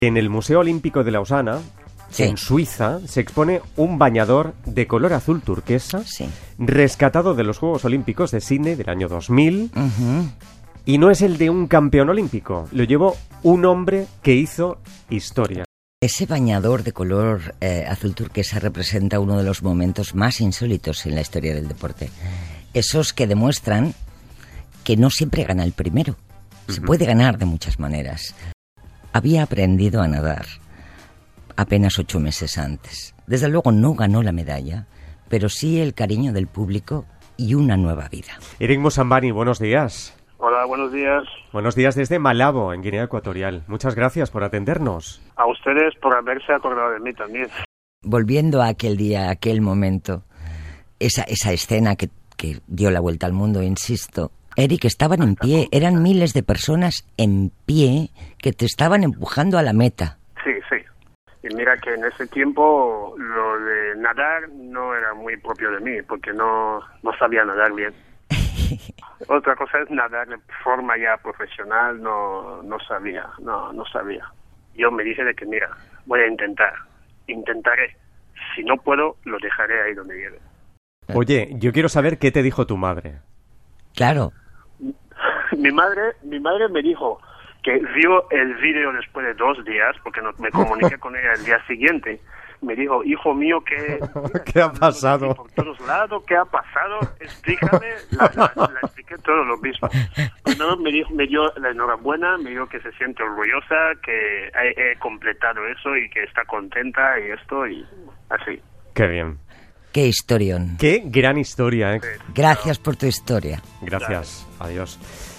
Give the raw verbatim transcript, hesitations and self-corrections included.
En el Museo Olímpico de Lausana, sí, en Suiza, se expone un bañador de color azul turquesa, sí, rescatado de los Juegos Olímpicos de Sydney del año dos mil. Uh-huh. Y no es el de un campeón olímpico, lo llevó un hombre que hizo historia. Ese bañador de color eh, azul turquesa representa uno de los momentos más insólitos en la historia del deporte. Esos que demuestran que no siempre gana el primero. Se puede ganar de muchas maneras. Había aprendido a nadar apenas ocho meses antes. Desde luego no ganó la medalla, pero sí el cariño del público y una nueva vida. Eric Moussambani, buenos días. Hola, buenos días. Buenos días desde Malabo, en Guinea Ecuatorial. Muchas gracias por atendernos. A ustedes por haberse acordado de mí también. Volviendo a aquel día, a aquel momento, esa, esa escena que, que dio la vuelta al mundo, insisto. Eric, estaban en pie, eran miles de personas en pie que te estaban empujando a la meta. Sí, sí. Y mira que en ese tiempo lo de nadar no era muy propio de mí, porque no, no sabía nadar bien. Otra cosa es nadar de forma ya profesional, no, no sabía, no, no sabía. Yo me dije de que mira, voy a intentar, intentaré. Si no puedo, lo dejaré ahí donde llegue. Oye, yo quiero saber qué te dijo tu madre. Claro. Mi madre, mi madre me dijo que vio el vídeo después de dos días, porque no, me comuniqué con ella el día siguiente. Me dijo, hijo mío, ¿qué, ¿Qué ha pasado? Por todos lados, ¿qué ha pasado? Explícame. La, la, la expliqué todo lo mismo. Primero me, dijo, me dio la enhorabuena, me dijo que se siente orgullosa, que he, he completado eso y que está contenta y esto y así. Qué bien. Qué historión. Qué gran historia, ¿eh? Gracias por tu historia. Gracias. Adiós.